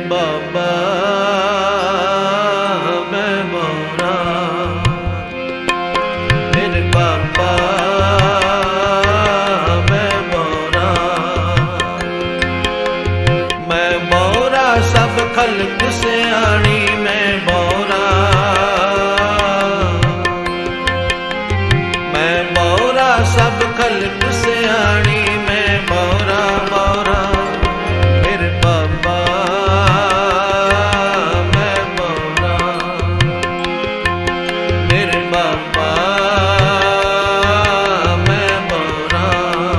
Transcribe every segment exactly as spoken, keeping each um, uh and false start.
बाबा मैं मोरा, मेरे बाबा मैं मोरा, मैं मोरा सब खल्क सियाणी मैं मोरा, मैं मोरा सब खल्क सियाणी मैं मोरा मोरा, मेरे बाबा मैं मोरा, मेरे बाबा मैं मोरा,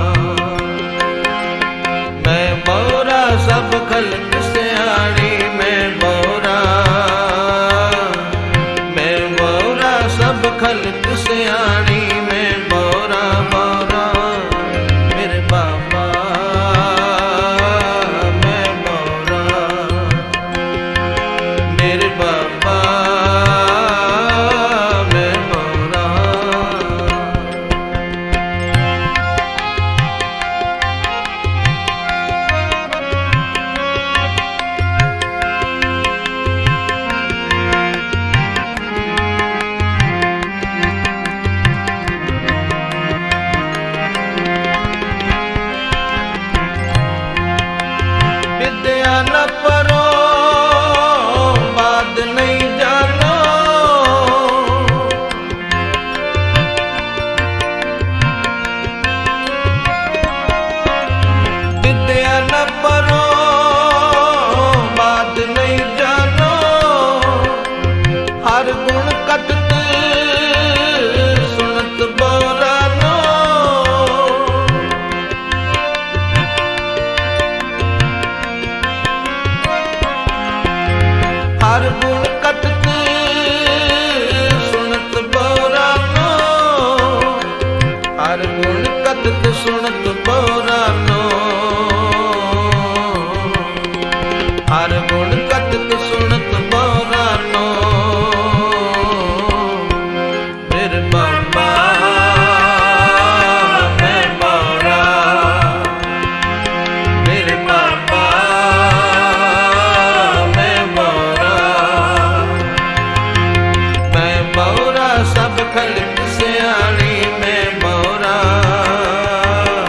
मैं मोरा सब खल्क सियाणी मैं मोरा, मैं मोरा सब खल्क सियाणी मैं मोरा मोरा, मेरे बाबा मैं मोरा, मेरे बाबा मैं मोरा। विद्या न परो बात नहीं जानो, विद्या न परो बात नहीं जानो, हर गुण कटत सुनत बोरानो, हर गुण कटत सुनत बोरानो, हर गुण कटत सुनत बोरानो, हर गुण कटत सुनत बोरानो, मेरे बाबा मैं मोरा, मेरे बाबा मैं मोरा, मैं मोरा सब खल्क सियाणी मैं मोरा,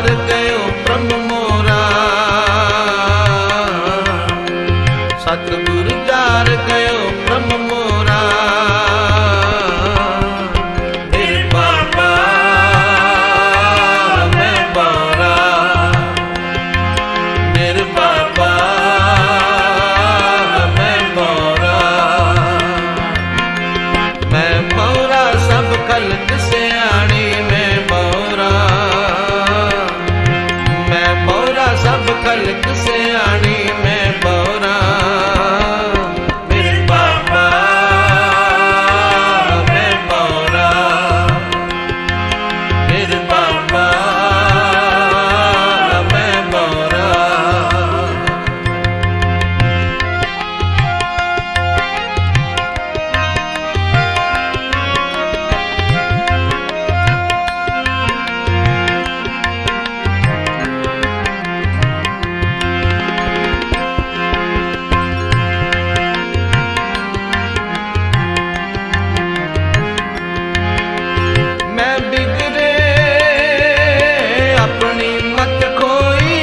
जार गयो ब्रह्म मोरा, सतगुरु जार गयो ब्रह्म मोरा। मेरे बाबा मैं बौरा, मेरे बाबा मैं बौरा, मैं बौरा सब खल्क सियाणी मैं बौरा, मैं बौरा सब खल्क सियाणी मैं बौरा। मेरे बाबा मैं बौरा, मेरे बाबा मैं बौरा। मैं बिगड़े अपनी मत खोई,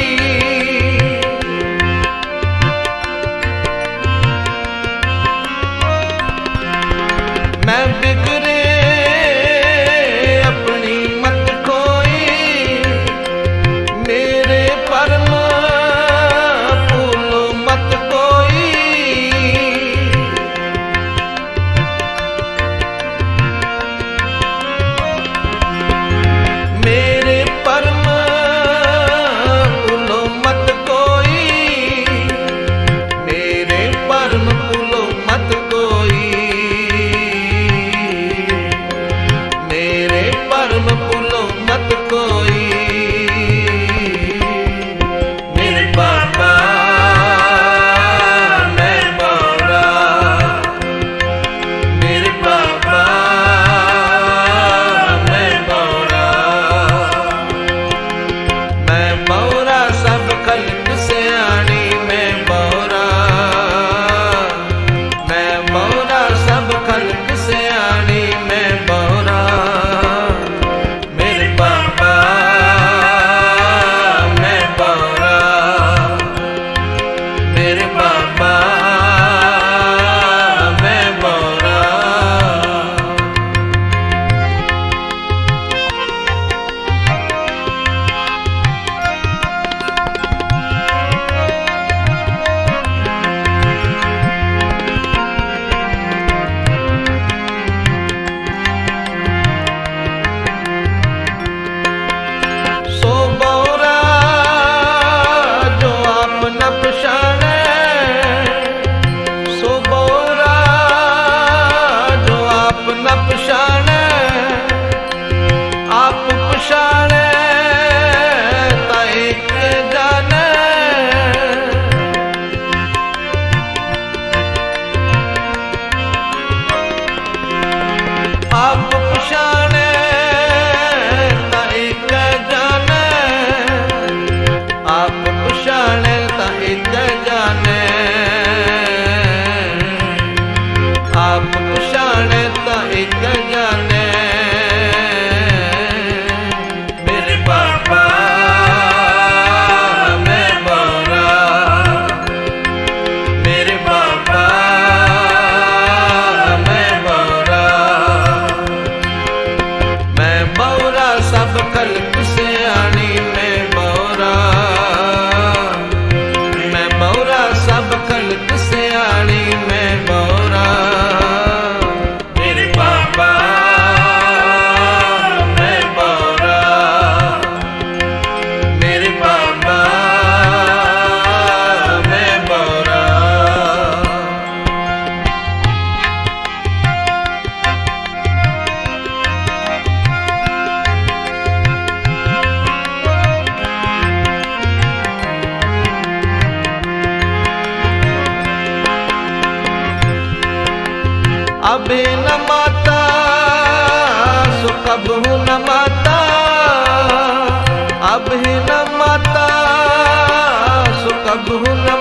मैं बिगड़े अपनी मत खोई, मेरे परम भूलो मत कोई। मेरे परम भूलो मत कोई, मेरे परम भूलो मत कोई, मेरे परम भूलो मत कोई। मेरे बाबा मैं बौरा, मेरे बाबा मैं बौरा, मैं बौरा सब खल्क सियाणी मैं बौरा, मैं बौरा सब खल्क सियाणी मैं बौरा। मेरे बाबा मैं बौरा, मेरे बाबा मैं बौरा। सो बौरा जो आप न पछाणे, सो बौरा जो आप न पछाणे, आप पछाणे ता एक जाने। आप पछाणे ता एक जाने, आप पछाणे ता एक जाने, आप पछाणे ता एक जाने। मेरे बाबा मैं बौरा, मेरे बाबा मैं बौरा, मैं बौरा सब खल्क सियाणी मैं बौरा, मैं बौरा सब खल्क सियाणी मैं बौरा। मेरे बाबा मैं बौरा, मेरे बाबा मैं बौरा। अभी न माता सुकबहु न माता, अभी न माता सुकबहु न